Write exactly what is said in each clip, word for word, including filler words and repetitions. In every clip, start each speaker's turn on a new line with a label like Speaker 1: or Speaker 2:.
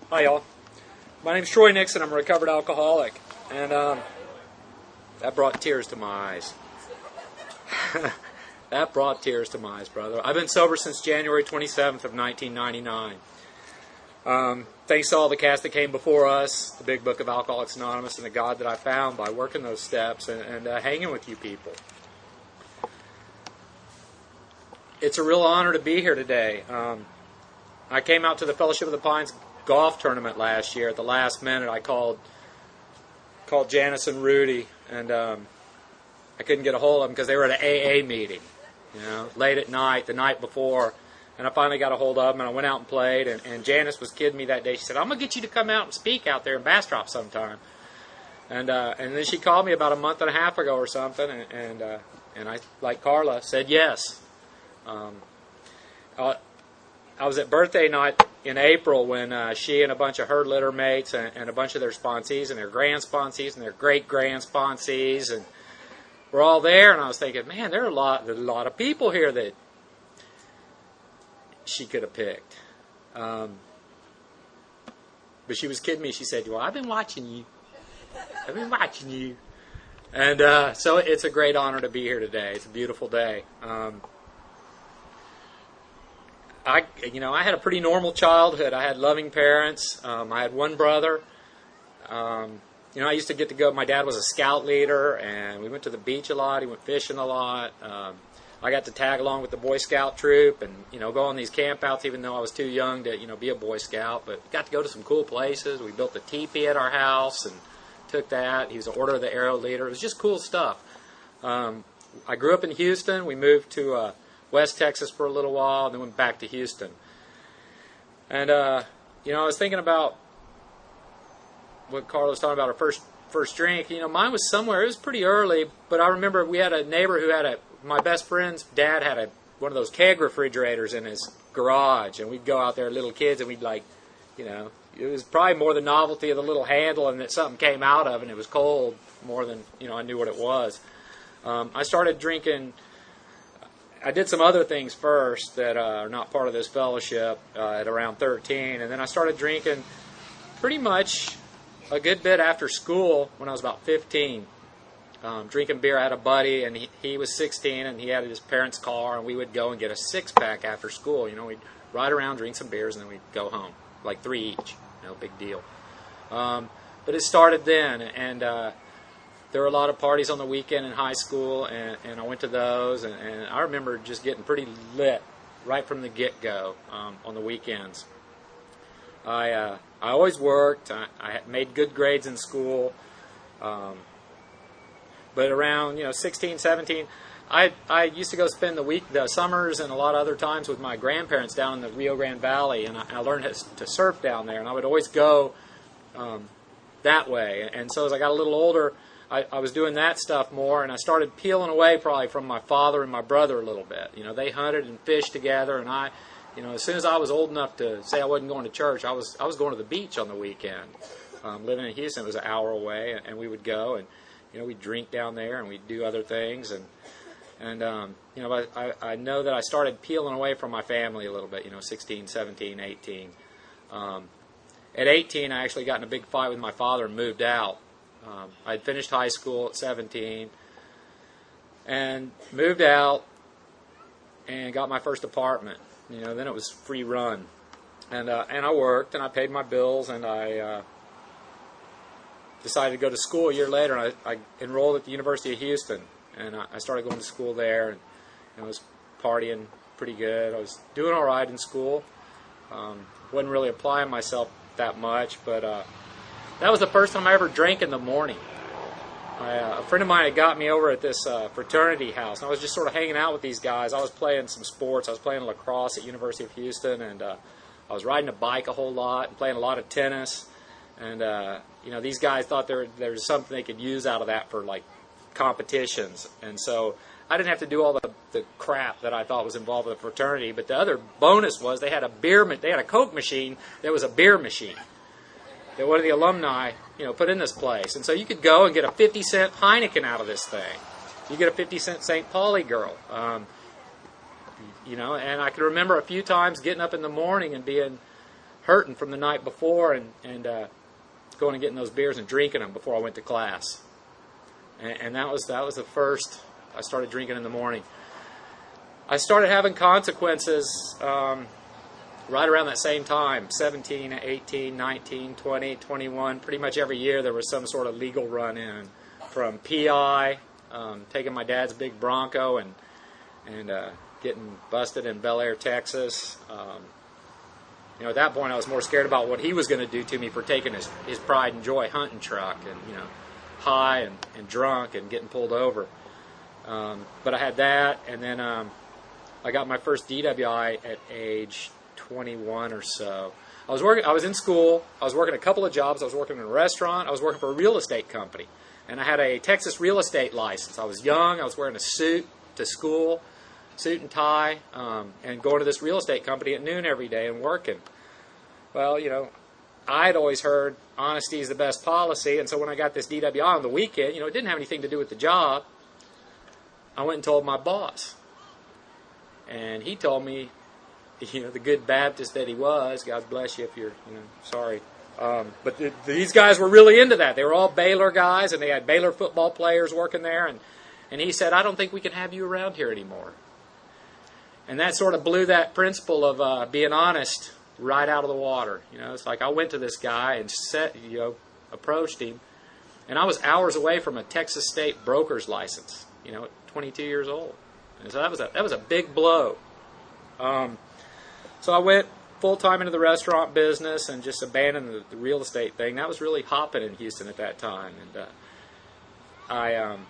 Speaker 1: Hi, y'all. My name's Troy Nixon. I'm a recovered alcoholic. And um, that brought tears to my eyes. That brought tears to my eyes, brother. I've been sober since January twenty-seventh of nineteen ninety-nine. Um, thanks to all the cast that came before us, the Big Book of Alcoholics Anonymous, and the God that I found by working those steps and, and uh, hanging with you people. It's a real honor to be here today. Um, I came out to the Fellowship of the Pines golf tournament last year. At the last minute, I called called Janice and Rudy, and um, I couldn't get a hold of them because they were at an A A meeting, you know, late at night, the night before. And I finally got a hold of them, and I went out and played. And, and Janice was kidding me that day. She said, "I'm gonna get you to come out and speak out there in Bastrop sometime." And uh, and then she called me about a month and a half ago or something, and and, uh, and I, like Carla, said yes. Um, uh, I was at birthday night in April when uh, she and a bunch of her litter mates and, and a bunch of their sponsees and their grand sponsees and their great grand sponsees and we're all there. And I was thinking, man, there are a lot, there's a lot of people here that she could have picked. Um, but she was kidding me. She said, "Well, I've been watching you. I've been watching you." And uh, so it's a great honor to be here today. It's a beautiful day. Um, I, you know, I had a pretty normal childhood. I had loving parents. Um, I had one brother. Um, you know, I used to get to go. My dad was a scout leader, and we went to the beach a lot. He went fishing a lot. Um, I got to tag along with the Boy Scout troop, and you know, go on these campouts, even though I was too young to, you know, be a Boy Scout. But got to go to some cool places. We built a teepee at our house and took that. He was an Order of the Arrow leader. It was just cool stuff. Um, I grew up in Houston. We moved to Uh, West Texas for a little while, and then went back to Houston. And, uh, you know, I was thinking about what Carla was talking about, her first first drink. You know, mine was somewhere, it was pretty early, but I remember we had a neighbor who had a, my best friend's dad had a one of those keg refrigerators in his garage, and we'd go out there, little kids, and we'd like, you know, it was probably more the novelty of the little handle and that something came out of it, and it was cold, more than, you know, I knew what it was. Um, I started drinking... I did some other things first that uh, are not part of this fellowship uh, at around thirteen, and then I started drinking pretty much a good bit after school when I was about fifteen. Um, drinking beer. I had a buddy, and he, he was sixteen, and he had his parents' car, and we would go and get a six-pack after school. You know, we'd ride around, drink some beers, and then we'd go home, like three each. No big deal. Um, but it started then, and uh, there were a lot of parties on the weekend in high school, and, and I went to those, and, and I remember just getting pretty lit right from the get-go um, on the weekends. I uh, I always worked. I, I made good grades in school, um, but around you know sixteen, seventeen, I I used to go spend the week, the summers, and a lot of other times with my grandparents down in the Rio Grande Valley, and I, I learned how to surf down there, and I would always go um, that way. And so as I got a little older, I, I was doing that stuff more, and I started peeling away probably from my father and my brother a little bit. You know, they hunted and fished together, and I, you know, as soon as I was old enough to say I wasn't going to church, I was I was going to the beach on the weekend. Um, living in Houston, it was an hour away, and, and we would go, and you know, we'd drink down there, and we'd do other things, and and um, you know, I, I know that I started peeling away from my family a little bit. You know, sixteen, seventeen, eighteen. Um, at eighteen, I actually got in a big fight with my father and moved out. Um, I had finished high school at seventeen and moved out and got my first apartment. You know, then it was free run. And uh, and I worked and I paid my bills, and I uh, decided to go to school a year later, and I, I enrolled at the University of Houston. And I, I started going to school there, and you know, I was partying pretty good. I was doing all right in school. Um, wasn't really applying myself that much, but... Uh, That was the first time I ever drank in the morning. I, uh, a friend of mine had got me over at this uh, fraternity house, and I was just sort of hanging out with these guys. I was playing some sports. I was playing lacrosse at University of Houston, and uh, I was riding a bike a whole lot and playing a lot of tennis. And, uh, you know, these guys thought there, there was something they could use out of that for, like, competitions. And so I didn't have to do all the, the crap that I thought was involved with the fraternity. But the other bonus was they had a beer, they had a Coke machine that was a beer machine that one of the alumni, you know, put in this place. And so you could go and get a fifty cent Heineken out of this thing. You get a fifty cent Saint Pauli girl. Um, you know, and I can remember a few times getting up in the morning and being hurting from the night before and, and uh, going and getting those beers and drinking them before I went to class. And, and that was that was the first I started drinking in the morning. I started having consequences um, right around that same time, seventeen, eighteen, nineteen, twenty, twenty-one. Pretty much every year there was some sort of legal run-in, from P I, um, taking my dad's big Bronco and and uh, getting busted in Bel Air, Texas. Um, you know, at that point I was more scared about what he was going to do to me for taking his, his pride and joy hunting truck and, you know, high and, and drunk and getting pulled over. Um, but I had that, and then um, I got my first D W I at age twenty-one or so. I was working. I was in school. I was working a couple of jobs. I was working in a restaurant. I was working for a real estate company, and I had a Texas real estate license. I was young. I was wearing a suit to school, suit and tie, um, and going to this real estate company at noon every day and working. Well, you know, I'd always heard honesty is the best policy, and so when I got this D W I on the weekend, you know, it didn't have anything to do with the job. I went and told my boss, and he told me, you know, the good Baptist that he was, God bless you if you're, you know, sorry. Um, but th- these guys were really into that. They were all Baylor guys, and they had Baylor football players working there. And, and he said, I don't think we can have you around here anymore. And that sort of blew that principle of uh, being honest right out of the water. You know, it's like I went to this guy and set, you know, approached him, and I was hours away from a Texas State broker's license, you know, at twenty-two years old. And so that was a, that was a big blow. Um, So I went full-time into the restaurant business and just abandoned the, the real estate thing. That was really hopping in Houston at that time. And uh, I, um,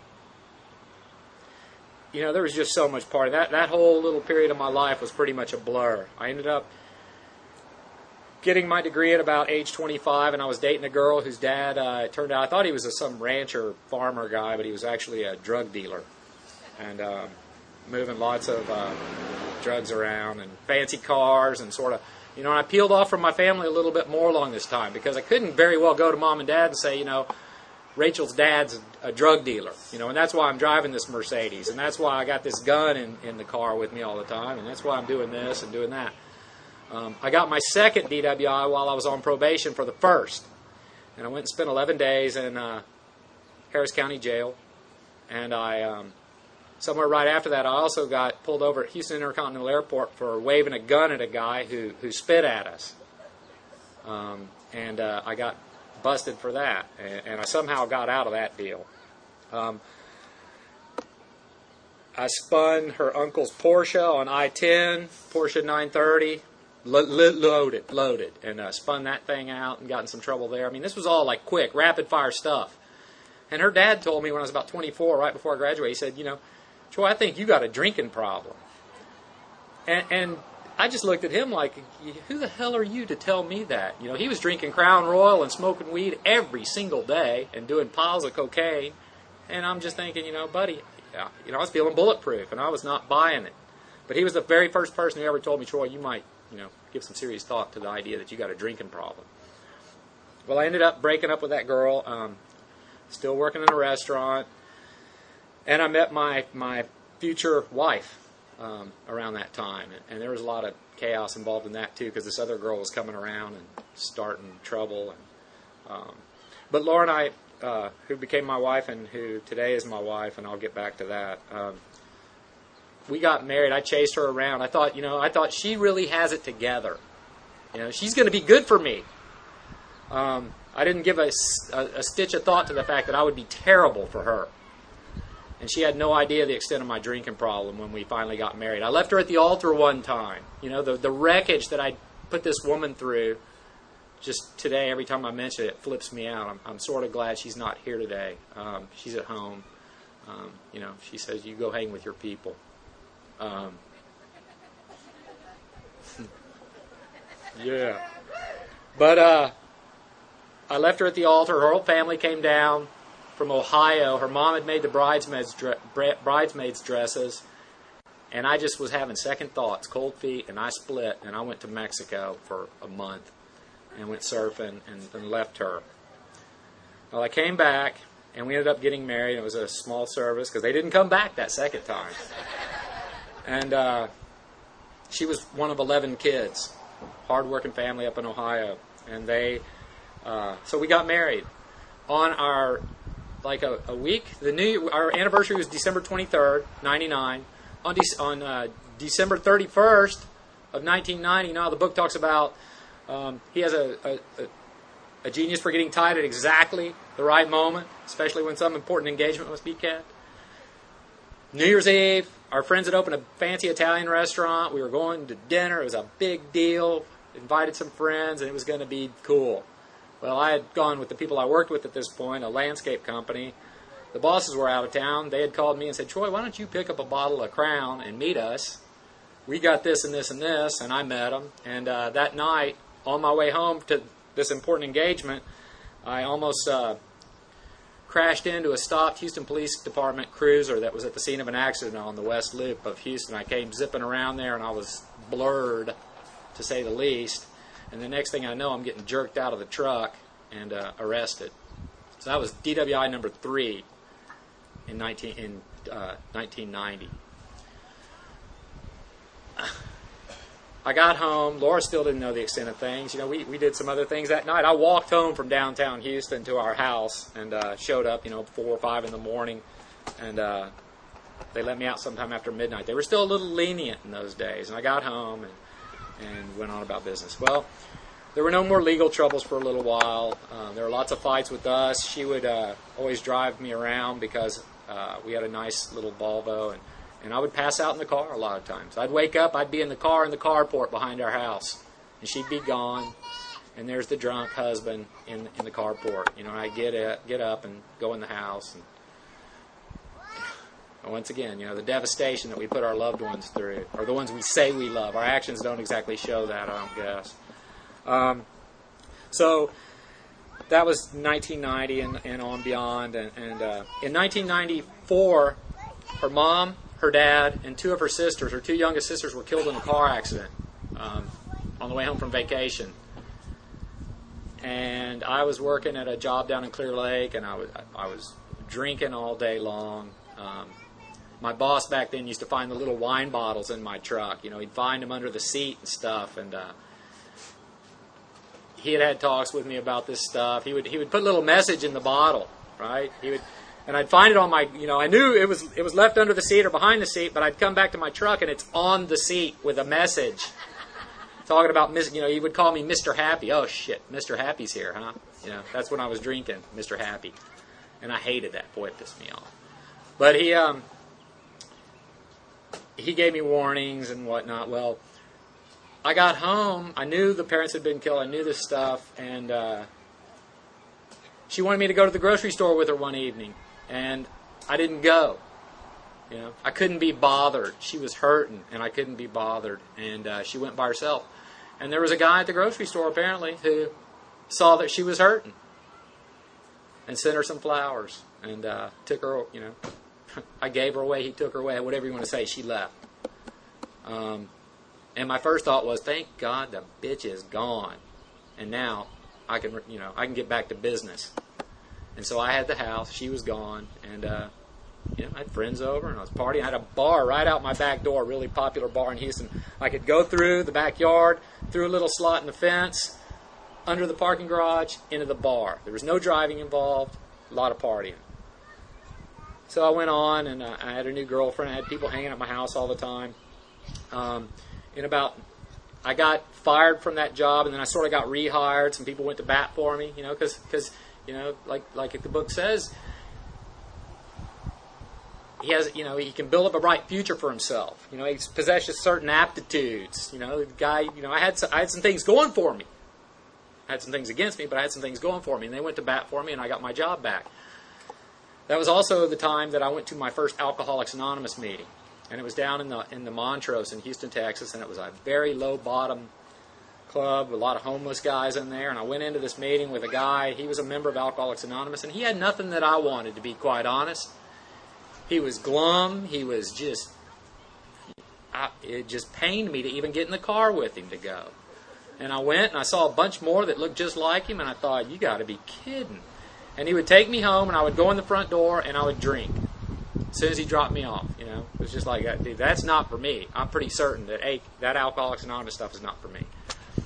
Speaker 1: you know, there was just so much party. That, that whole little period of my life was pretty much a blur. I ended up getting my degree at about age twenty-five, and I was dating a girl whose dad, uh, it turned out, I thought he was a, some rancher, farmer guy, but he was actually a drug dealer. And um, moving lots of uh, drugs around and fancy cars and sort of, you know, and I peeled off from my family a little bit more along this time because I couldn't very well go to mom and dad and say, you know, Rachel's dad's a, a drug dealer, you know, and that's why I'm driving this Mercedes, and that's why I got this gun in, in the car with me all the time, and that's why I'm doing this and doing that. Um, I got my second D W I while I was on probation for the first, and I went and spent eleven days in uh, Harris County Jail, and I... Um, Somewhere right after that, I also got pulled over at Houston Intercontinental Airport for waving a gun at a guy who, who spit at us. Um, and uh, I got busted for that. And, and I somehow got out of that deal. Um, I spun her uncle's Porsche on I ten, Porsche nine thirty, lo- lo- loaded, loaded. And uh, spun that thing out and got in some trouble there. I mean, this was all like quick, rapid-fire stuff. And her dad told me when I was about twenty-four, right before I graduated, he said, you know, Troy, I think you got a drinking problem. And, and I just looked at him like, who the hell are you to tell me that? You know, he was drinking Crown Royal and smoking weed every single day and doing piles of cocaine. And I'm just thinking, you know, buddy, you know, I was feeling bulletproof, and I was not buying it. But he was the very first person who ever told me, Troy, you might, you know, give some serious thought to the idea that you got a drinking problem. Well, I ended up breaking up with that girl, um, still working in a restaurant. And I met my, my future wife um, around that time. And, and there was a lot of chaos involved in that, too, because this other girl was coming around and starting trouble. And um, But Laura and I, uh, who became my wife and who today is my wife, and I'll get back to that, um, we got married. I chased her around. I thought, you know, I thought she really has it together. You know, she's going to be good for me. Um, I didn't give a, a, a stitch of thought to the fact that I would be terrible for her. And she had no idea the extent of my drinking problem when we finally got married. I left her at the altar one time. You know, the, the wreckage that I put this woman through, just today, every time I mention it, it flips me out. I'm, I'm sort of glad she's not here today. Um, she's at home. Um, you know, she says, you go hang with your people. Um, yeah. But uh, I left her at the altar. Her whole family came down from Ohio. Her mom had made the bridesmaids dre- bridesmaids dresses, and I just was having second thoughts, cold feet, and I split, and I went to Mexico for a month and went surfing and, and left her. Well, I came back, and we ended up getting married. It was a small service because they didn't come back that second time. And uh, she was one of eleven kids. hard-working family up in Ohio, and they, uh, so we got married on our, like a, a week. The new our anniversary was December twenty-third, ninety-nine. On De- on uh, December thirty-first of nineteen ninety. Now the book talks about um, he has a, a, a a genius for getting tied at exactly the right moment, especially when some important engagement must be kept. New Year's Eve, our friends had opened a fancy Italian restaurant. We were going to dinner. It was a big deal. Invited some friends, and it was going to be cool. Well, I had gone with the people I worked with at this point, a landscape company. The bosses were out of town. They had called me and said, Troy, why don't you pick up a bottle of Crown and meet us? We got this and this and this, and I met them. And uh, that night, on my way home to this important engagement, I almost uh, crashed into a stopped Houston Police Department cruiser that was at the scene of an accident on the West Loop of Houston. I came zipping around there, and I was blurred, to say the least. And the next thing I know, I'm getting jerked out of the truck and uh, arrested. So that was D W I number three in, nineteen, in uh, nineteen ninety. I got home. Laura still didn't know the extent of things. You know, we, we did some other things that night. I walked home from downtown Houston to our house and uh, showed up, you know, four or five in the morning. And uh, they let me out sometime after midnight. They were still a little lenient in those days. And I got home and, and went on about business. Well, there were no more legal troubles for a little while. Uh, there were lots of fights with us. She would uh, always drive me around because uh, we had a nice little Volvo, and And I would pass out in the car a lot of times. I'd wake up, I'd be in the car in the carport behind our house. And she'd be gone. And there's the drunk husband in in the carport. You know, and I'd get, it, get up and go in the house. And, and once again, you know, the devastation that we put our loved ones through, or the ones we say we love. Our actions don't exactly show that, I don't guess. Um, so that was nineteen ninety and, and on beyond. And, and uh, in nineteen ninety-four, her mom, her dad, and two of her sisters, her two youngest sisters, were killed in a car accident um, on the way home from vacation. And I was working at a job down in Clear Lake, and I was I was drinking all day long. Um, my boss back then used to find the little wine bottles in my truck. You know, he'd find them under the seat and stuff. And uh, he had had talks with me about this stuff. He would he would put a little message in the bottle, right? He would. And I'd find it on my, you know, I knew it was it was left under the seat or behind the seat, but I'd come back to my truck and it's on the seat with a message talking about, you know, he would call me Mister Happy. Oh, shit, Mister Happy's here, huh? You know, that's when I was drinking, Mister Happy. And I hated that. Boy, it pissed me off. But he, um, he gave me warnings and whatnot. Well, I got home. I knew the parents had been killed. I knew this stuff. And uh, she wanted me to go to the grocery store with her one evening. And I didn't go. You know, I couldn't be bothered. She was hurting, and I couldn't be bothered. And uh, she went by herself. And there was a guy at the grocery store, apparently, who saw that she was hurting and sent her some flowers and uh, took her, you know, I gave her away, he took her away, whatever you want to say, she left. Um, and my first thought was, thank God the bitch is gone. And now I can, you know, I can get back to business. And so I had the house. She was gone. And, uh, you know, I had friends over and I was partying. I had a bar right out my back door, a really popular bar in Houston. I could go through the backyard, through a little slot in the fence, under the parking garage, into the bar. There was no driving involved, a lot of partying. So I went on and uh, I had a new girlfriend. I had people hanging at my house all the time. Um, in about, I got fired from that job and then I sort of got rehired. Some people went to bat for me, you know, because, because you know, like like the book says, he has, you know, he can build up a bright future for himself. You know, he possesses certain aptitudes. You know, the guy, you know, I had some, I had some things going for me. I had some things against me, but I had some things going for me, and they went to bat for me, and I got my job back. That was also the time that I went to my first Alcoholics Anonymous meeting, and it was down in the in the Montrose in Houston, Texas, and it was a very low bottom club with a lot of homeless guys in there. And I went into this meeting with a guy. He was a member of Alcoholics Anonymous, and he had nothing that I wanted, to be quite honest. He was glum. He was just, I, it just pained me to even get in the car with him to go. And I went and I saw a bunch more that looked just like him, and I thought, you got to be kidding. And he would take me home, and I would go in the front door, and I would drink as soon as he dropped me off. You know, it was just like, dude, that's not for me. I'm pretty certain that, hey, that Alcoholics Anonymous stuff is not for me.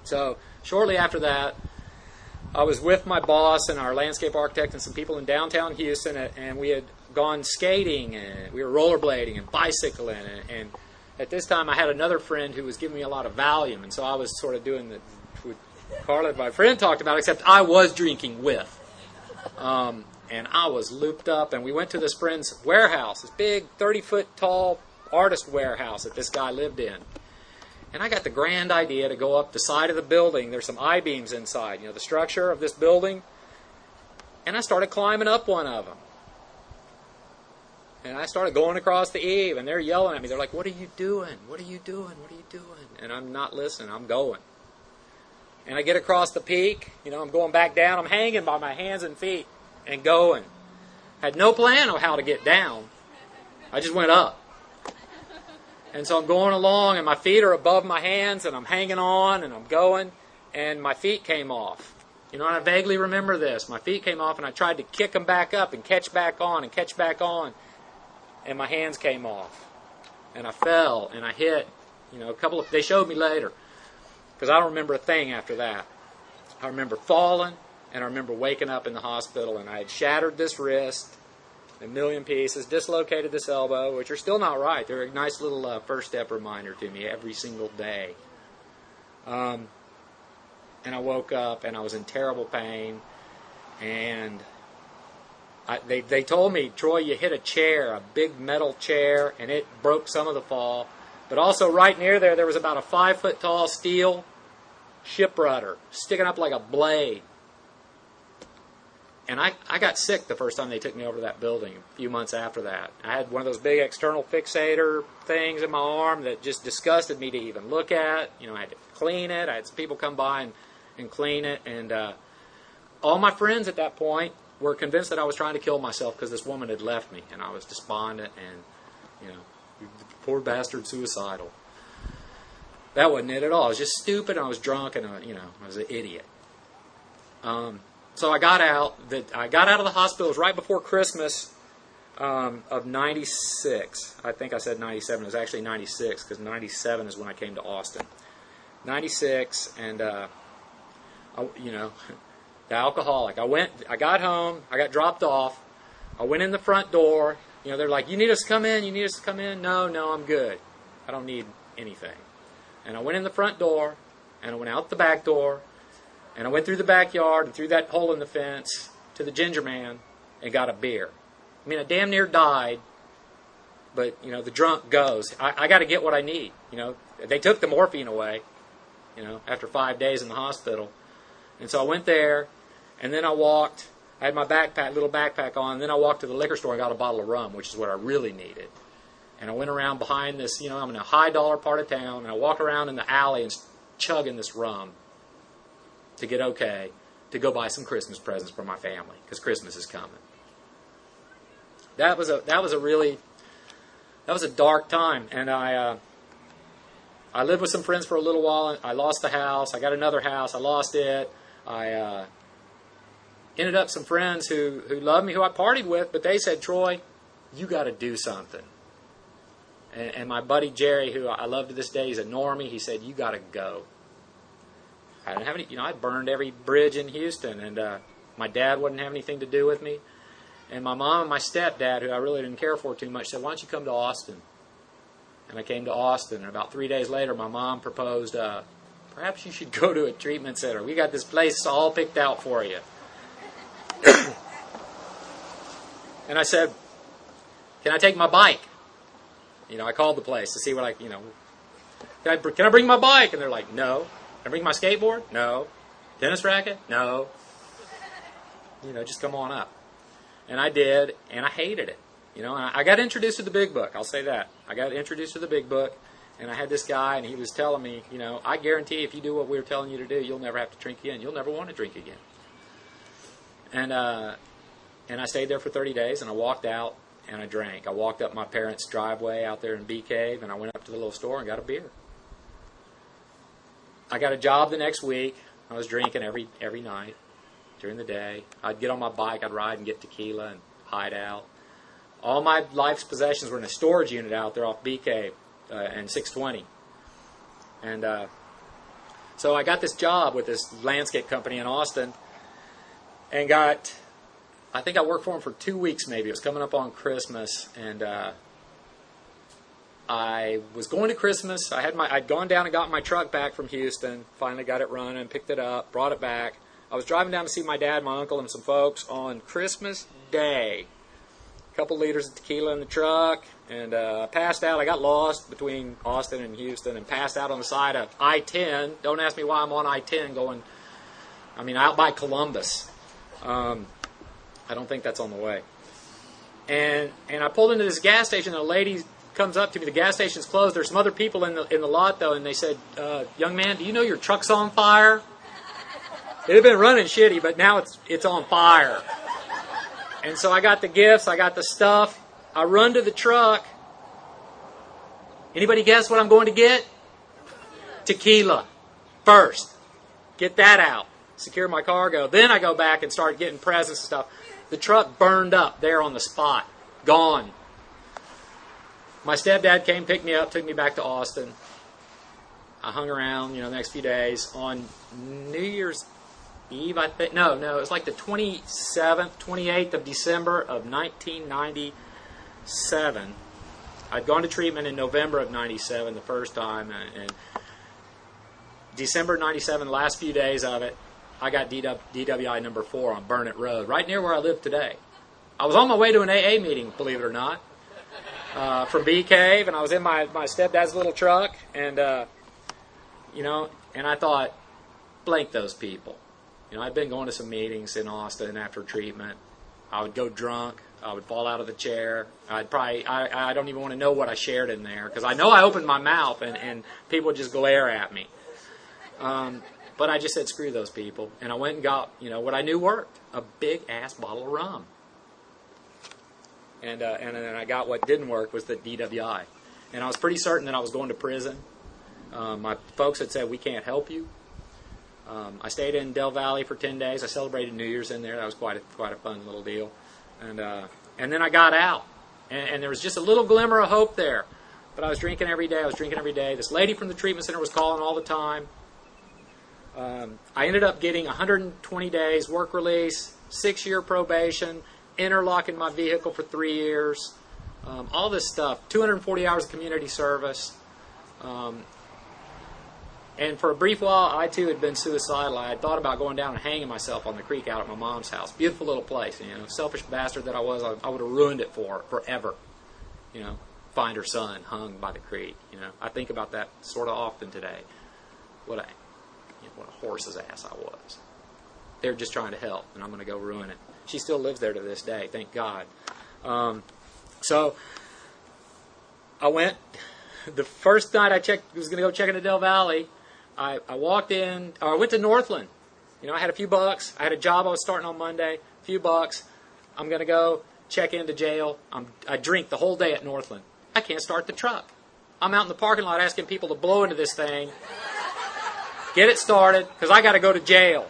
Speaker 1: So shortly after that, I was with my boss and our landscape architect and some people in downtown Houston, and we had gone skating, and we were rollerblading and bicycling, and, and at this time I had another friend who was giving me a lot of Valium, and so I was sort of doing the what Carla, my friend, talked about, except I was drinking with. Um, and I was looped up, and we went to this friend's warehouse, this big thirty-foot tall artist warehouse that this guy lived in. And I got the grand idea to go up the side of the building. There's some I-beams inside, you know, the structure of this building. And I started climbing up one of them. And I started going across the eave, and they're yelling at me. They're like, "What are you doing? What are you doing? What are you doing?" And I'm not listening. I'm going. And I get across the peak. You know, I'm going back down. I'm hanging by my hands and feet and going. Had no plan on how to get down. I just went up. And so I'm going along, and my feet are above my hands, and I'm hanging on, and I'm going, and my feet came off. You know, and I vaguely remember this. My feet came off, and I tried to kick them back up and catch back on and catch back on. And my hands came off, and I fell, and I hit, you know, a couple of, they showed me later, because I don't remember a thing after that. I remember falling, and I remember waking up in the hospital, and I had shattered this wrist a million pieces, dislocated this elbow, which are still not right. They're a nice little uh, first step reminder to me every single day. Um, and I woke up, and I was in terrible pain, and I, they, they told me, "Troy, you hit a chair, a big metal chair, and it broke some of the fall." But also right near there, there was about a five-foot tall steel ship rudder sticking up like a blade. And I, I got sick the first time they took me over to that building a few months after that. I had one of those big external fixator things in my arm that just disgusted me to even look at. You know, I had to clean it. I had some people come by and, and clean it. And uh, all my friends at that point were convinced that I was trying to kill myself because this woman had left me, and I was despondent and, you know, poor bastard, suicidal. That wasn't it at all. I was just stupid, and I was drunk, and, uh, you know, I was an idiot. Um, so I got out. The, I got out of the hospital. It was right before Christmas um, of ninety-six. I think I said ninety-seven. It was actually ninety-six, because ninety-seven is when I came to Austin. ninety-six, and, uh, I, you know... The alcoholic. I went, I got home, I got dropped off, I went in the front door, you know, they're like, "You need us to come in, you need us to come in?" No, no, I'm good. I don't need anything. And I went in the front door, and I went out the back door, and I went through the backyard and through that hole in the fence to the Ginger Man and got a beer. I mean, I damn near died, but, you know, the drunk goes. I, I got to get what I need, you know. They took the morphine away, you know, after five days in the hospital. And so I went there, and then I walked. I had my backpack, little backpack on, and then I walked to the liquor store and got a bottle of rum, which is what I really needed. And I went around behind this, you know, I'm in a high-dollar part of town, and I walk around in the alley and chugging this rum to get okay, to go buy some Christmas presents for my family, because Christmas is coming. That was a that was a really that was a dark time, and I. Uh, I lived with some friends for a little while. I lost the house. I got another house. I lost it. I uh, ended up some friends who, who loved me, who I partied with, but they said, "Troy, you got to do something." And, and my buddy Jerry, who I love to this day, he's a normie. He said, "You got to go." I didn't have any, you know, I burned every bridge in Houston, and uh, my dad wouldn't have anything to do with me. And my mom and my stepdad, who I really didn't care for too much, said, "Why don't you come to Austin?" And I came to Austin, and about three days later, my mom proposed, uh, "Perhaps you should go to a treatment center. We got this place all picked out for you." And I said, "Can I take my bike?" You know, I called the place to see what I, you know, can I, can I bring my bike? And they're like, "No." Can I bring my skateboard? No. Tennis racket? No. You know, just come on up. And I did, and I hated it. You know, and I got introduced to the Big Book. I'll say that. I got introduced to the Big Book, and I had this guy, and he was telling me, you know, "I guarantee if you do what we're telling you to do, you'll never have to drink again. You'll never want to drink again." And uh, and I stayed there for thirty days, and I walked out, and I drank. I walked up my parents' driveway out there in Bee Cave, and I went up to the little store and got a beer. I got a job the next week. I was drinking every every night during the day. I'd get on my bike, I'd ride and get tequila and hide out. All my life's possessions were in a storage unit out there off Bee Cave uh, and six twenty. And uh, So I got this job with this landscape company in Austin, and got, I think I worked for them for two weeks maybe. It was coming up on Christmas, and uh, I was going to Christmas. I had my, I'd gone down and got my truck back from Houston. Finally got it running, picked it up, brought it back. I was driving down to see my dad, my uncle, and some folks on Christmas Day. A couple liters of tequila in the truck, and uh, passed out. I got lost between Austin and Houston and passed out on the side of I ten. Don't ask me why I'm on I ten going, I mean, out by Columbus. Um, I don't think that's on the way. And and I pulled into this gas station, and a lady comes up to me. The gas station's closed. There's some other people in the in the lot, though, and they said, uh, young man, do you know your truck's on fire? It had been running shitty, but now it's it's on fire. And so I got the gifts, I got the stuff. I run to the truck. Anybody guess what I'm going to get? Tequila. First. Get that out. Secure my cargo. Then I go back and start getting presents and stuff. The truck burned up there on the spot. Gone. My stepdad came, picked me up, took me back to Austin. I hung around, you know, the next few days. On New Year's Eve, I think. No, no, it was like the twenty-seventh, twenty-eighth of December of nineteen ninety-seven. I'd gone to treatment in November of ninety-seven the first time, and, and December ninety-seven, the last few days of it, I got D W I number four on Burnett Road, right near where I live today. I was on my way to an A A meeting, believe it or not, uh, from Bee Cave, and I was in my, my stepdad's little truck, and, uh, you know, and I thought, blank those people. You know, I'd been going to some meetings in Austin after treatment. I would go drunk. I would fall out of the chair. I'd probably, I, I don't even want to know what I shared in there, because I know I opened my mouth and, and people would just glare at me. Um, but I just said, screw those people. And I went and got, you know, what I knew worked, a big-ass bottle of rum. And, uh, and then I got what didn't work was the D W I. And I was pretty certain that I was going to prison. Um, my folks had said, we can't help you. Um, I stayed in Del Valley for ten days. I celebrated New Year's in there. That was quite a, quite a fun little deal. And uh, and then I got out. And, and there was just a little glimmer of hope there. But I was drinking every day. I was drinking every day. This lady from the treatment center was calling all the time. Um, I ended up getting one hundred twenty days work release, six-year probation, interlocking my vehicle for three years, um, all this stuff, two hundred forty hours of community service. Um, and for a brief while, I too had been suicidal. I had thought about going down and hanging myself on the creek out at my mom's house. Beautiful little place, you know, selfish bastard that I was. I, I would have ruined it for her forever. You know, find her son hung by the creek. You know, I think about that sort of often today. What a, you know, what a horse's ass I was. They're just trying to help, and I'm going to go ruin it. She still lives there to this day, thank God. Um, so I went. The first night I checked, was going to go check into Del Valley. I, I walked in, or I went to Northland. You know, I had a few bucks. I had a job I was starting on Monday. A few bucks. I'm going to go check into jail. I'm, I drink the whole day at Northland. I can't start the truck. I'm out in the parking lot asking people to blow into this thing, get it started, because I got to go to jail.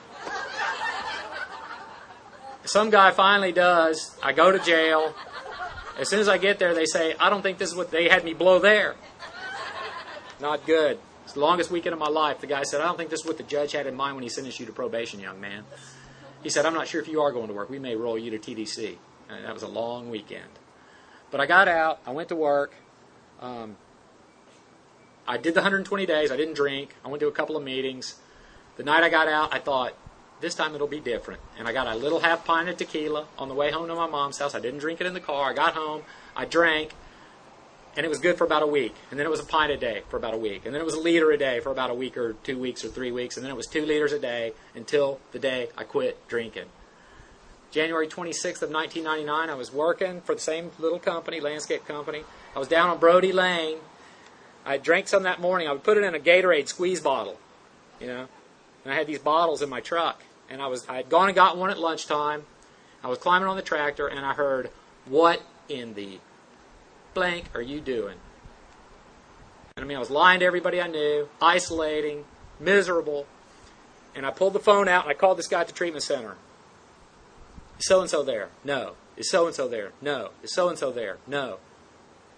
Speaker 1: Some guy finally does. I go to jail. As soon as I get there, they say, I don't think this is what they had me blow there. Not good. It's the longest weekend of my life. The guy said, I don't think this is what the judge had in mind when he sentenced you to probation, young man. He said, I'm not sure if you are going to work. We may roll you to T D C. And that was a long weekend. But I got out. I went to work. Um, I did the one hundred twenty days. I didn't drink. I went to a couple of meetings. The night I got out, I thought, this time it'll be different. And I got a little half pint of tequila on the way home to my mom's house. I didn't drink it in the car. I got home. I drank. And it was good for about a week. And then it was a pint a day for about a week. And then it was a liter a day for about a week or two weeks or three weeks. And then it was two liters a day until the day I quit drinking. January twenty-sixth of nineteen ninety-nine, I was working for the same little company, landscape company. I was down on Brody Lane. I drank some that morning. I would put it in a Gatorade squeeze bottle, you know. And I had these bottles in my truck. And I was I had gone and got one at lunchtime. I was climbing on the tractor, and I heard, what in the blank are you doing? And I mean, I was lying to everybody I knew, isolating, miserable. And I pulled the phone out, and I called this guy at the treatment center. Is so-and-so there? No. Is so-and-so there? No. Is so-and-so there? No.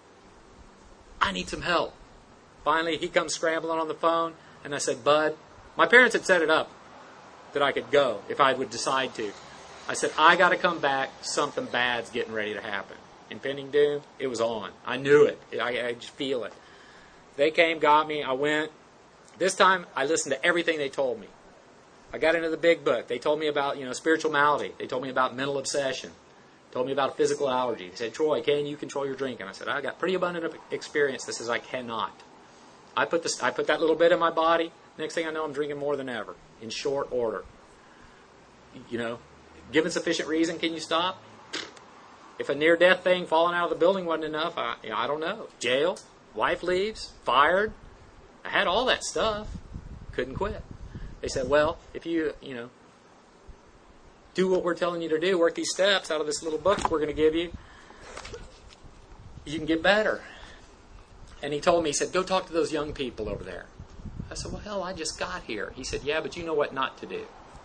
Speaker 1: I need some help. Finally, he comes scrambling on the phone, and I said, Bud, My parents had set it up that I could go if I would decide to. I said, I got to come back. Something bad's getting ready to happen. Impending doom, it was on. I knew it. I, I just feel it. They came, got me. I went. This time, I listened to everything they told me. I got into the big book. They told me about, you know, spiritual malady. They told me about mental obsession. Told me about a physical allergy. They said, Troy, can you control your drinking? I said, I got pretty abundant experience that says I cannot. I put this, I put that little bit in my body. Next thing I know, I'm drinking more than ever in short order. You know, given sufficient reason, can you stop? If a near-death thing, falling out of the building wasn't enough, I, you know, I don't know. Jail, wife leaves, fired. I had all that stuff. Couldn't quit. They said, well, if you, you know, do what we're telling you to do, work these steps out of this little book we're going to give you, you can get better. And he told me, he said, go talk to those young people over there. I said, well, hell, I just got here. He said, yeah, but you know what not to do.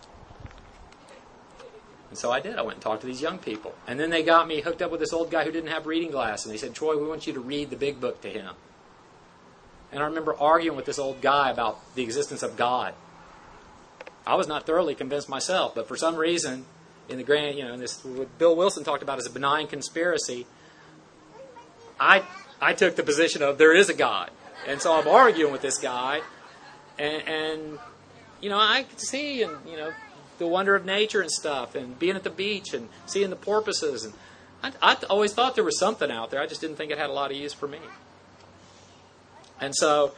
Speaker 1: And so I did. I went and talked to these young people. And then they got me hooked up with this old guy who didn't have reading glasses. And they said, Troy, we want you to read the big book to him. And I remember arguing with this old guy about the existence of God. I was not thoroughly convinced myself, but for some reason, in the grand, you know, in this, what Bill Wilson talked about as a benign conspiracy, I I took the position of there is a God. And so I'm arguing with this guy, and, and you know, I could see, and you know, the wonder of nature and stuff, and being at the beach and seeing the porpoises, and I, I always thought there was something out there. I just didn't think it had a lot of use for me. And so,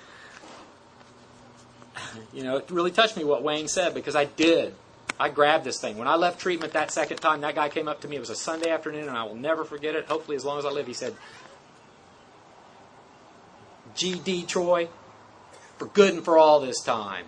Speaker 1: you know, it really touched me what Wayne said, because I did. I grabbed this thing. When I left treatment that second time, that guy came up to me. It was a Sunday afternoon, and I will never forget it. Hopefully, as long as I live, he said, G D Troy, for good and for all this time.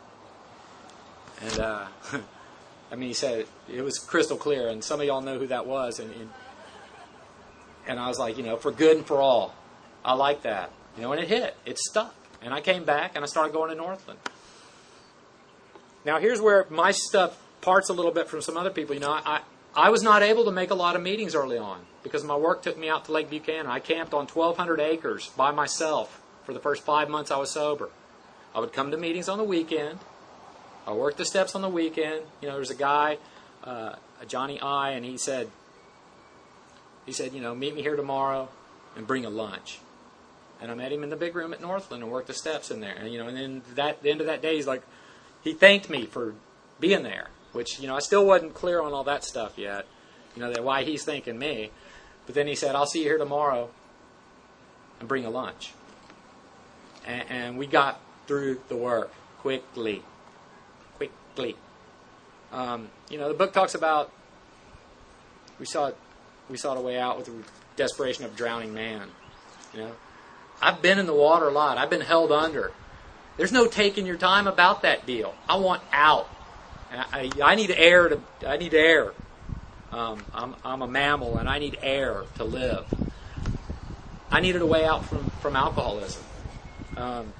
Speaker 1: And, uh, I mean, he said it, it was crystal clear, and some of y'all know who that was. And, and, and I was like, you know, for good and for all. I like that. You know, and it hit. It stuck. And I came back, and I started going to Northland. Now, here's where my stuff parts a little bit from some other people. You know, I, I was not able to make a lot of meetings early on because my work took me out to Lake Buchanan. I camped on twelve hundred acres by myself for the first five months I was sober. I would come to meetings on the weekend. I worked the steps on the weekend. You know, there's a guy, uh, Johnny I, and he said, he said, you know, meet me here tomorrow and bring a lunch. And I met him in the big room at Northland and worked the steps in there. And, you know, and then that, the end of that day, he's like, he thanked me for being there, which, you know, I still wasn't clear on all that stuff yet, you know, that why he's thanking me. But then he said, I'll see you here tomorrow and bring a lunch. And, and we got through the work quickly, quickly. Um, you know, the book talks about, we saw it, we saw it a way out with the desperation of a drowning man, you know. I've been in the water a lot. I've been held under. There's no taking your time about that deal. I want out. I, I, I need air to. I need air. Um, I'm, I'm a mammal, and I need air to live. I needed a way out from, from alcoholism. Um,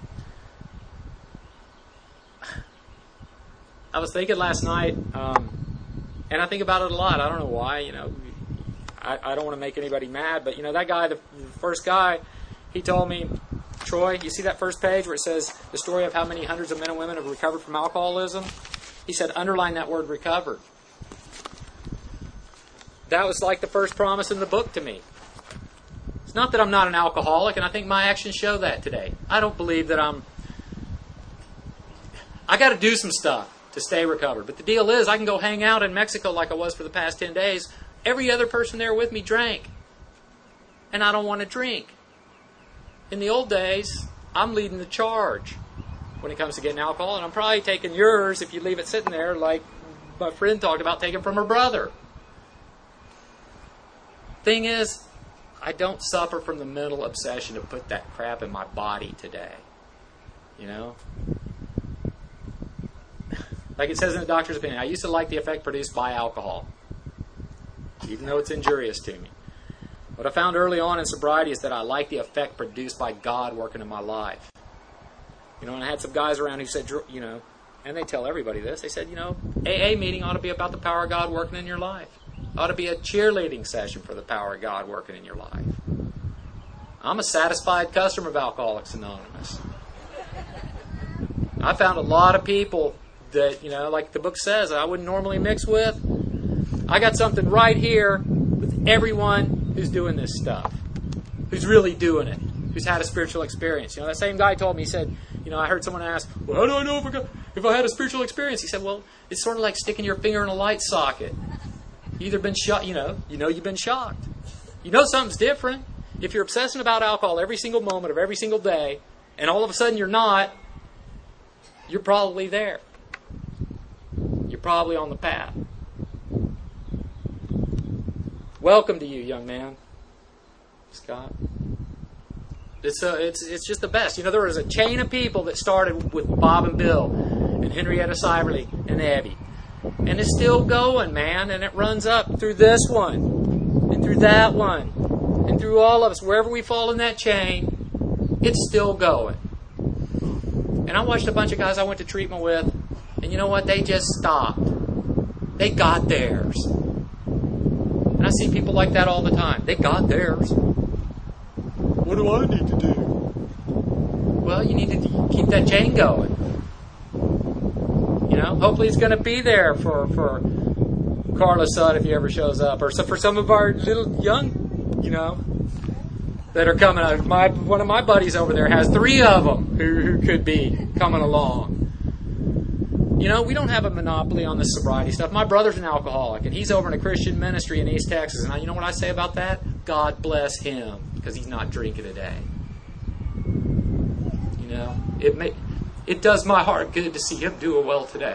Speaker 1: I was thinking last night, um, and I think about it a lot. I don't know why. You know, I, I don't want to make anybody mad, but you know that guy, the, the first guy. He told me, Troy, you see that first page where it says the story of how many hundreds of men and women have recovered from alcoholism? He said, underline that word recovered. That was like the first promise in the book to me. It's not that I'm not an alcoholic, and I think my actions show that today. I don't believe that I'm... I got to do some stuff to stay recovered. But the deal is, I can go hang out in Mexico like I was for the past ten days. Every other person there with me drank. And I don't want to drink. In the old days, I'm leading the charge when it comes to getting alcohol, and I'm probably taking yours if you leave it sitting there like my friend talked about taking from her brother. Thing is, I don't suffer from the mental obsession to put that crap in my body today. You know? Like it says in the doctor's opinion, I used to like the effect produced by alcohol, even though it's injurious to me. What I found early on in sobriety is that I like the effect produced by God working in my life. You know, and I had some guys around who said, you know, and they tell everybody this, they said, you know, A A meeting ought to be about the power of God working in your life. It ought to be a cheerleading session for the power of God working in your life. I'm a satisfied customer of Alcoholics Anonymous. I found a lot of people that, you know, like the book says, I wouldn't normally mix with. I got something right here with everyone who's doing this stuff, who's really doing it, who's had a spiritual experience. You know, that same guy told me, he said, you know, I heard someone ask, well, how do I know if I, got, if I had a spiritual experience? He said, well, it's sort of like sticking your finger in a light socket. You either been shocked, you know, you know you've been shocked. You know something's different. If you're obsessing about alcohol every single moment of every single day, and all of a sudden you're not, you're probably there. You're probably on the path. Welcome to you, young man. Scott. It's, uh, it's, it's just the best. You know, there was a chain of people that started with Bob and Bill and Henrietta Seiberly and Abby. And it's still going, man. And it runs up through this one and through that one and through all of us. Wherever we fall in that chain, it's still going. And I watched a bunch of guys I went to treatment with, and you know what? They just stopped. They got theirs. And I see people like that all the time. They got theirs. What do I need to do? Well, you need to keep that chain going. You know, hopefully it's going to be there for, for Carla's son if he ever shows up. Or so for some of our little young, you know, that are coming out. My, one of my buddies over there has three of them who, who could be coming along. You know, we don't have a monopoly on this sobriety stuff. My brother's an alcoholic, and he's over in a Christian ministry in East Texas. And I, you know what I say about that? God bless him, because he's not drinking today. You know, it may, it does my heart good to see him doing well today.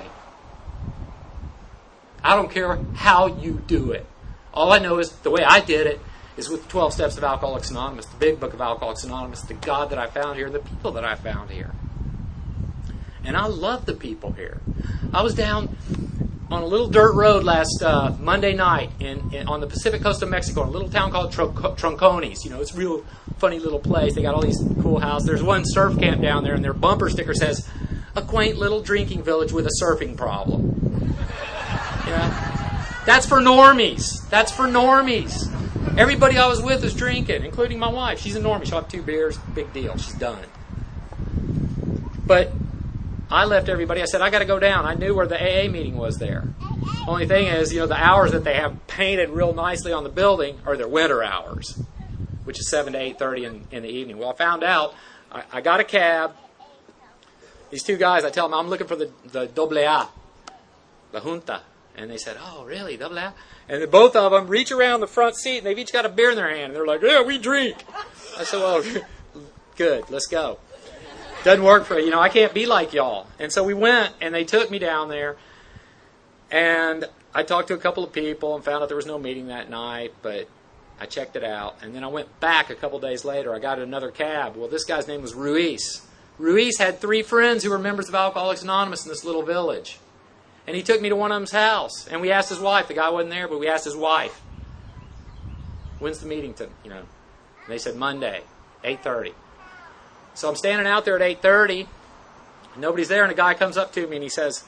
Speaker 1: I don't care how you do it. All I know is the way I did it is with the twelve Steps of Alcoholics Anonymous, the big book of Alcoholics Anonymous, the God that I found here, the people that I found here. And I love the people here. I was down on a little dirt road last uh, Monday night in, in on the Pacific coast of Mexico, in a little town called Tron- Troncones. You know, it's a real funny little place. They got all these cool houses. There's one surf camp down there, and their bumper sticker says, "A quaint little drinking village with a surfing problem." Yeah, that's for normies. That's for normies. Everybody I was with was drinking, including my wife. She's a normie. She'll have two beers. Big deal. She's done. But I left everybody. I said, I got to go down. I knew where the A A meeting was there. Only thing is, you know, the hours that they have painted real nicely on the building are their winter hours, which is seven to eight thirty in, in the evening. Well, I found out. I, I got a cab. These two guys, I tell them, I'm looking for the, the doble A, La Junta. And they said, oh, really, double A? And then both of them reach around the front seat, and they've each got a beer in their hand. And they're like, yeah, we drink. I said, well, good, let's go. Doesn't work for you. You know, I can't be like y'all. And so we went, and they took me down there. And I talked to a couple of people and found out there was no meeting that night, but I checked it out. And then I went back a couple days later. I got another cab. Well, this guy's name was Ruiz. Ruiz had three friends who were members of Alcoholics Anonymous in this little village. And he took me to one of them's house. And we asked his wife. The guy wasn't there, but we asked his wife, when's the meeting to, you know? And they said Monday, eight thirty. So I'm standing out there at eight thirty. Nobody's there, and a guy comes up to me and he says,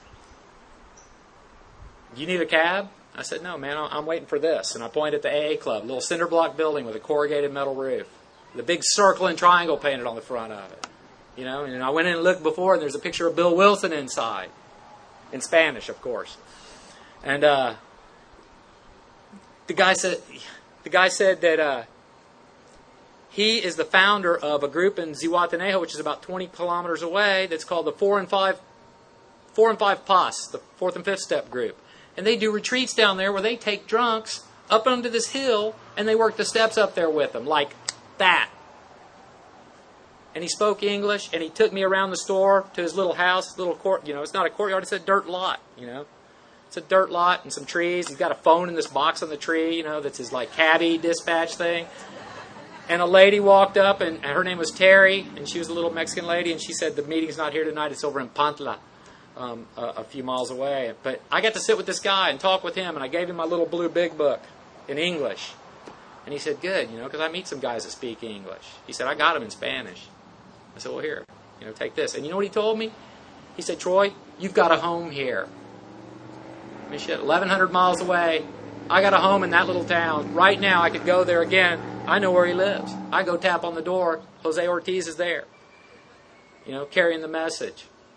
Speaker 1: "Do you need a cab?" I said, "No, man, I'm waiting for this." And I pointed at the A A club, a little cinder block building with a corrugated metal roof, the big circle and triangle painted on the front of it. You know, and I went in and looked before, and there's a picture of Bill Wilson inside, in Spanish, of course. And uh, the guy said, the guy said that uh, he is the founder of a group in Zihuatanejo, which is about twenty kilometers away, that's called the Four and Five, Four and Five Pas, the fourth and fifth step group. And they do retreats down there where they take drunks up onto this hill and they work the steps up there with them, like that. And he spoke English, and he took me around the store to his little house, little court. You know, it's not a courtyard; it's a dirt lot. You know, it's a dirt lot and some trees. He's got a phone in this box on the tree. You know, that's his like cabbie dispatch thing. And a lady walked up, and, and her name was Terry, and she was a little Mexican lady, and she said, the meeting's not here tonight, it's over in Pantla, um, a, a few miles away. But I got to sit with this guy and talk with him, and I gave him my little blue big book in English. And he said, good, you know, because I meet some guys that speak English. He said, I got them in Spanish. I said, well, here, you know, take this. And you know what he told me? He said, Troy, you've got a home here. I mean, shit, eleven hundred miles away. I got a home in that little town. Right now, I could go there again. I know where he lives. I go tap on the door. Jose Ortiz is there, you know, carrying the message.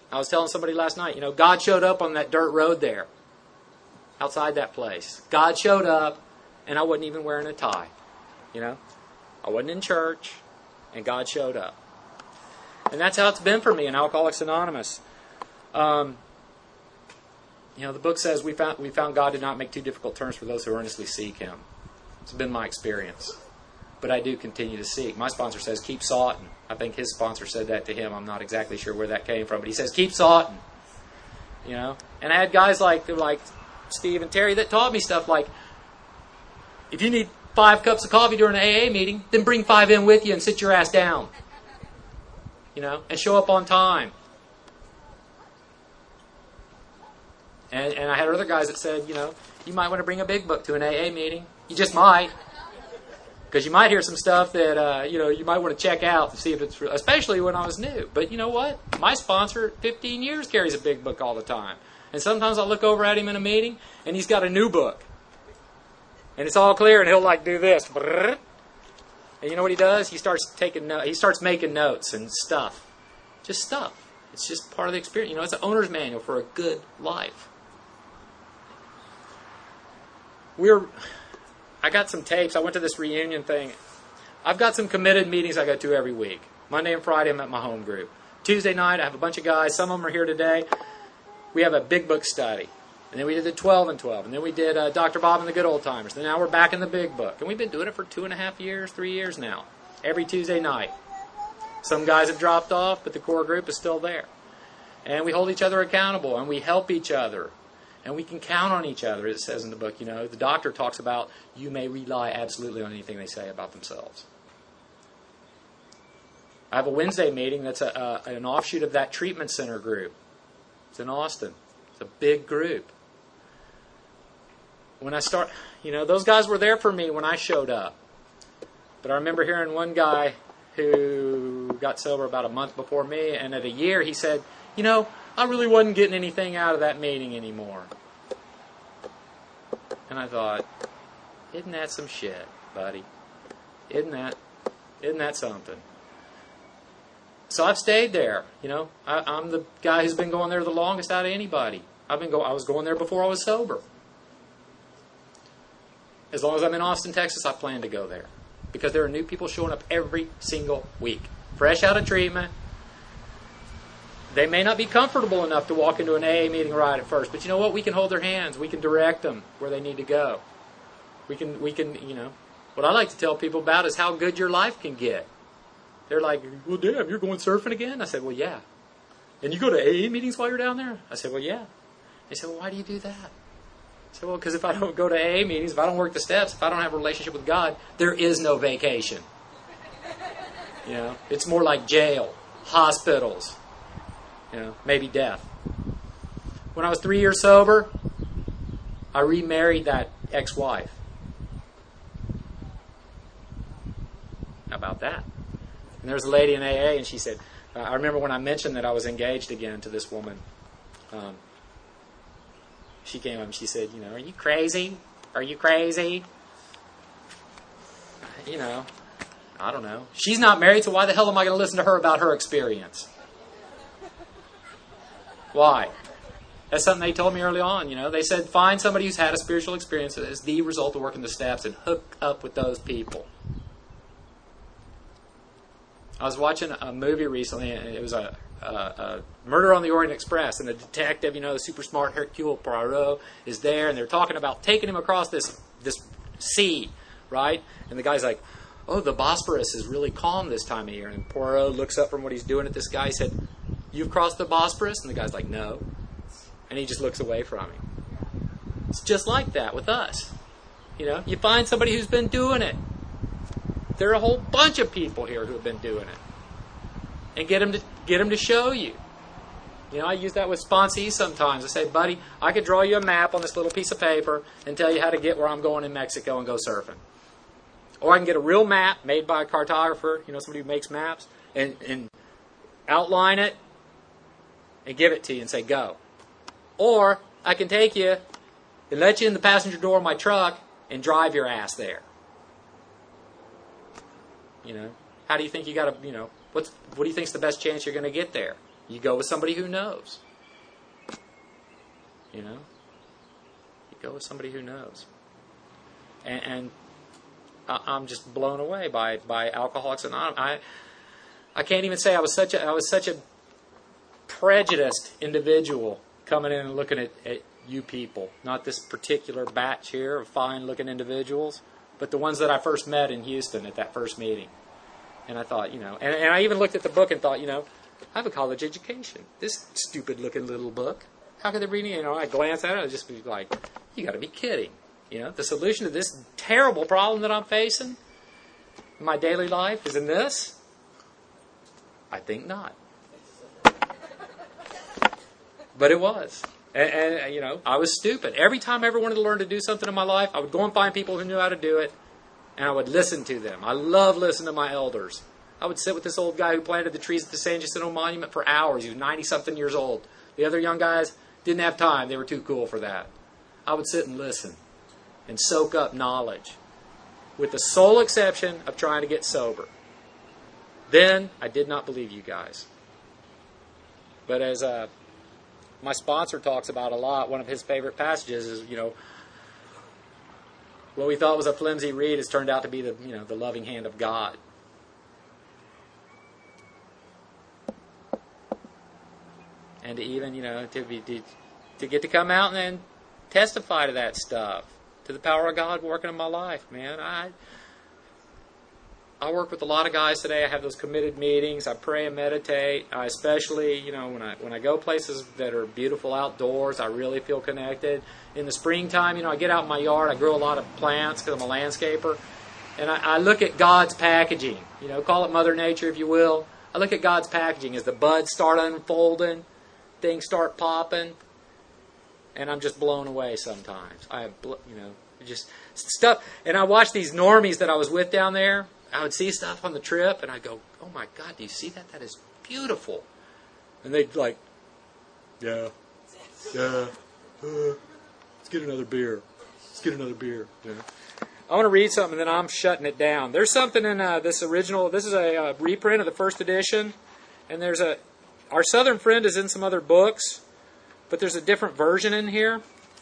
Speaker 1: I was telling somebody last night, you know, God showed up on that dirt road there, outside that place. God showed up, and I wasn't even wearing a tie. You know, I wasn't in church, and God showed up. And that's how it's been for me in Alcoholics Anonymous. Um, you know, the book says we found we found God did not make too difficult terms for those who earnestly seek Him. It's been my experience. But I do continue to seek. My sponsor says, keep soughting. I think his sponsor said that to him. I'm not exactly sure where that came from. But he says, keep soughting. You know? And I had guys like, like Steve and Terry that taught me stuff like, if you need five cups of coffee during an A A meeting, then bring five in with you and sit your ass down. You know? And show up on time. And, and I had other guys that said, you know, you might want to bring a big book to an A A meeting. You just might. Because you might hear some stuff that, uh, you know, you might want to check out to see if it's real, especially when I was new. But you know what? My sponsor, fifteen years, carries a big book all the time. And sometimes I'll look over at him in a meeting, and he's got a new book. And it's all clear, and he'll, like, do this. And you know what he does? He starts taking no- he starts making notes and stuff. Just stuff. It's just part of the experience. You know, it's an owner's manual for a good life. We're... I got some tapes. I went to this reunion thing. I've got some committed meetings I go to every week. Monday and Friday, I'm at my home group. Tuesday night, I have a bunch of guys. Some of them are here today. We have a big book study. And then we did the twelve and twelve. And then we did uh, Doctor Bob and the Good Old Timers. And now we're back in the big book. And we've been doing it for two and a half years, three years now. Every Tuesday night. Some guys have dropped off, but the core group is still there. And we hold each other accountable. And we help each other. And we can count on each other, it says in the book. You know, the doctor talks about you may rely absolutely on anything they say about themselves. I have a Wednesday meeting that's a, a, an offshoot of that treatment center group. It's in Austin. It's a big group. When I start, you know, those guys were there for me when I showed up. But I remember hearing one guy who got sober about a month before me, and at a year he said, you know, I really wasn't getting anything out of that meeting anymore. And I thought, isn't that some shit, buddy? Isn't that, isn't that something? So I've stayed there. You know, I, I'm the guy who's been going there the longest out of anybody. I've been go. I was going there before I was sober. As long as I'm in Austin, Texas, I plan to go there because there are new people showing up every single week, fresh out of treatment. They may not be comfortable enough to walk into an A A meeting right at first, but you know what? We can hold their hands. We can direct them where they need to go. We can, we can, you know. What I like to tell people about is how good your life can get. They're like, well, damn, you're going surfing again? I said, well, yeah. And you go to A A meetings while you're down there? I said, well, yeah. They said, well, why do you do that? I said, well, because if I don't go to A A meetings, if I don't work the steps, if I don't have a relationship with God, there is no vacation. You know, it's more like jail, hospitals. You know, maybe death. When I was three years sober, I remarried that ex-wife. How about that? And there was a lady in A A, and she said, uh, I remember when I mentioned that I was engaged again to this woman. Um, she came up and she said, you know, are you crazy? Are you crazy? You know, I don't know. She's not married, so why the hell am I going to listen to her about her experience? Why? That's something they told me early on, you know. They said, find somebody who's had a spiritual experience that is the result of working the steps and hook up with those people. I was watching a movie recently, and it was a, a, a Murder on the Orient Express, and the detective, you know, the super smart Hercule Poirot is there, and they're talking about taking him across this, this sea, right? And the guy's like, oh, the Bosphorus is really calm this time of year. And Poirot looks up from what he's doing at this guy. He said, you've crossed the Bosphorus? And the guy's like, no. And he just looks away from him. It's just like that with us. You know, you find somebody who's been doing it. There are a whole bunch of people here who have been doing it. And get them to, get them to show you. You know, I use that with sponsees sometimes. I say, buddy, I could draw you a map on this little piece of paper and tell you how to get where I'm going in Mexico and go surfing. Or I can get a real map made by a cartographer, you know, somebody who makes maps, and, and outline it and give it to you and say, go. Or I can take you and let you in the passenger door of my truck and drive your ass there. You know, how do you think you got to, you know, what's, what do you think's the best chance you're going to get there? You go with somebody who knows. You know? You go with somebody who knows. And, and I, I'm just blown away by, by Alcoholics Anonymous. I I can't even say I was such a I was such a prejudiced individual coming in and looking at, at you people. Not this particular batch here of fine-looking individuals, but the ones that I first met in Houston at that first meeting. And I thought, you know, and, and I even looked at the book and thought, you know, I have a college education. This stupid-looking little book. How could there be any, you know, I glance at it, I'd just be like, you got to be kidding. You know, the solution to this terrible problem that I'm facing in my daily life is in this? I think not. But it was. And, and, you know, I was stupid. Every time I ever wanted to learn to do something in my life, I would go and find people who knew how to do it, and I would listen to them. I love listening to my elders. I would sit with this old guy who planted the trees at the San Jacinto Monument for hours. He was ninety-something years old. The other young guys didn't have time. They were too cool for that. I would sit and listen and soak up knowledge, with the sole exception of trying to get sober. Then I did not believe you guys. But as uh, my sponsor talks about a lot, one of his favorite passages is, you know, what we thought was a flimsy reed has turned out to be the, you know, the loving hand of God. And to even, you know, to be to, to get to come out and then testify to that stuff, to the power of God working in my life, man. I I work with a lot of guys today. I have those committed meetings. I pray and meditate. I especially, you know, when I when I go places that are beautiful outdoors, I really feel connected. In the springtime, you know, I get out in my yard. I grow a lot of plants because I'm a landscaper. And I, I look at God's packaging. You know, call it Mother Nature if you will. I look at God's packaging as the buds start unfolding, things start popping, and I'm just blown away sometimes. I have, you know, just stuff. And I watch these normies that I was with down there. I would see stuff on the trip, and I'd go, oh my God, do you see that? That is beautiful. And they'd like, yeah, yeah, uh, let's get another beer. Let's get another beer. Yeah. I want to read something, and then I'm shutting it down. There's something in uh, this original, this is a uh, reprint of the first edition, and there's a, our Southern Friend is in some other books, but there's a different version in here.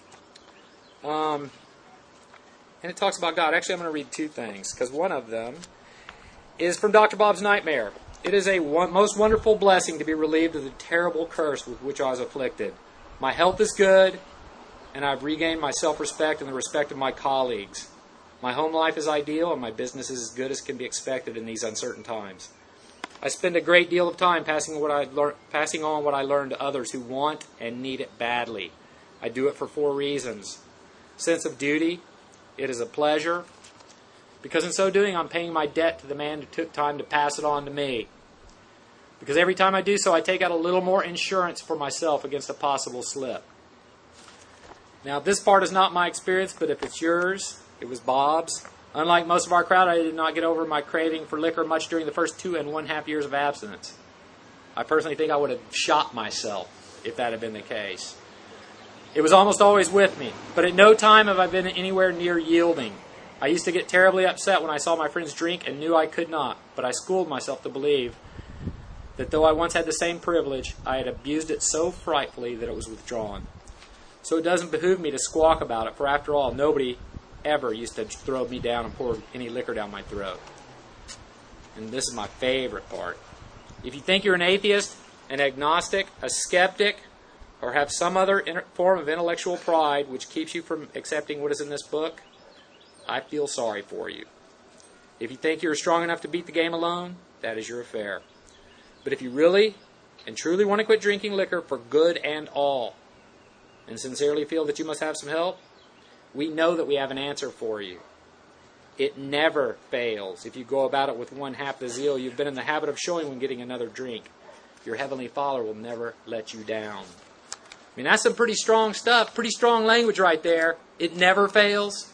Speaker 1: Um, and it talks about God. Actually, I'm going to read two things, because one of them is from Doctor Bob's Nightmare. It is a one, most wonderful blessing to be relieved of the terrible curse with which I was afflicted. My health is good, and I've regained my self-respect and the respect of my colleagues. My home life is ideal, and my business is as good as can be expected in these uncertain times. I spend a great deal of time passing what I lear- passing on what I learned to others who want and need it badly. I do it for four reasons. Sense of duty. It is a pleasure, because in so doing, I'm paying my debt to the man who took time to pass it on to me. Because every time I do so, I take out a little more insurance for myself against a possible slip. Now, this part is not my experience, but if it's yours, it was Bob's. Unlike most of our crowd, I did not get over my craving for liquor much during the first two and one half years of abstinence. I personally think I would have shot myself if that had been the case. It was almost always with me, but at no time have I been anywhere near yielding. I used to get terribly upset when I saw my friends drink and knew I could not, but I schooled myself to believe that though I once had the same privilege, I had abused it so frightfully that it was withdrawn. So it doesn't behoove me to squawk about it, for after all, nobody ever used to throw me down and pour any liquor down my throat. And this is my favorite part. If you think you're an atheist, an agnostic, a skeptic, or have some other form of intellectual pride which keeps you from accepting what is in this book, I feel sorry for you. If you think you're strong enough to beat the game alone, that is your affair. But if you really and truly want to quit drinking liquor for good and all, and sincerely feel that you must have some help, we know that we have an answer for you. It never fails if you go about it with one half the zeal you've been in the habit of showing when getting another drink. Your Heavenly Father will never let you down. I mean, that's some pretty strong stuff, pretty strong language right there. It never fails.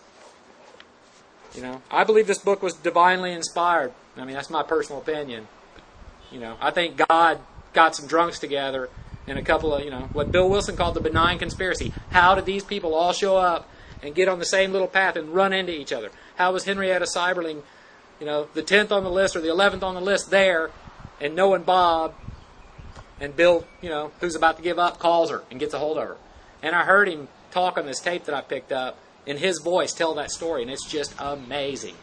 Speaker 1: You know, I believe this book was divinely inspired. I mean, that's my personal opinion. You know, I think God got some drunks together and a couple of, you know, what Bill Wilson called the benign conspiracy. How did these people all show up and get on the same little path and run into each other? How was Henrietta Seiberling, you know, the tenth on the list or the eleventh on the list there, and knowing Bob And Bill, you know, who's about to give up, calls her and gets a hold of her. And I heard him talk on this tape that I picked up in his voice, tell that story, and it's just amazing.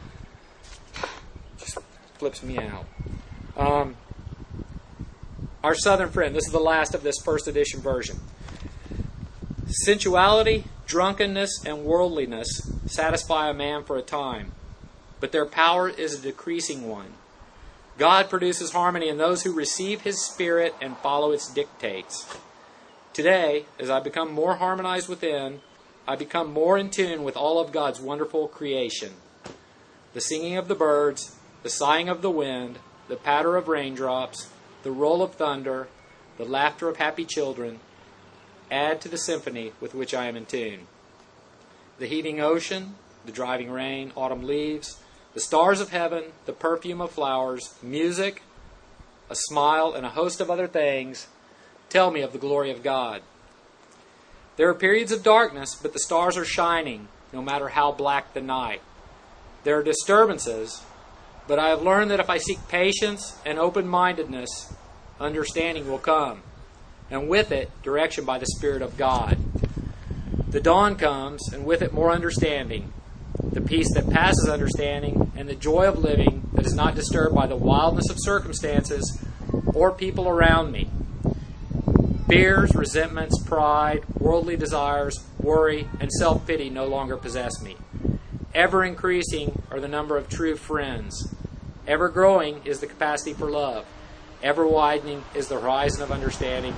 Speaker 1: Just flips me out. Um, our southern friend, this is the last of this first edition version. Sensuality, drunkenness, and worldliness satisfy a man for a time, but their power is a decreasing one. God produces harmony in those who receive His Spirit and follow its dictates. Today, as I become more harmonized within, I become more in tune with all of God's wonderful creation. The singing of the birds, the sighing of the wind, the patter of raindrops, the roll of thunder, the laughter of happy children, add to the symphony with which I am in tune. The heaving ocean, the driving rain, autumn leaves, the stars of heaven, the perfume of flowers, music, a smile, and a host of other things tell me of the glory of God. There are periods of darkness, but the stars are shining, no matter how black the night. There are disturbances, but I have learned that if I seek patience and open-mindedness, understanding will come, and with it, direction by the Spirit of God. The dawn comes, and with it more understanding, the peace that passes understanding, and the joy of living that is not disturbed by the wildness of circumstances or people around me. Fears, resentments, pride, worldly desires, worry, and self-pity no longer possess me. Ever increasing are the number of true friends. Ever growing is the capacity for love. Ever widening is the horizon of understanding.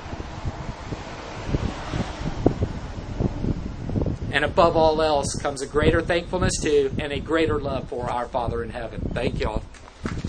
Speaker 1: And above all else comes a greater thankfulness to and a greater love for our Father in heaven. Thank you all.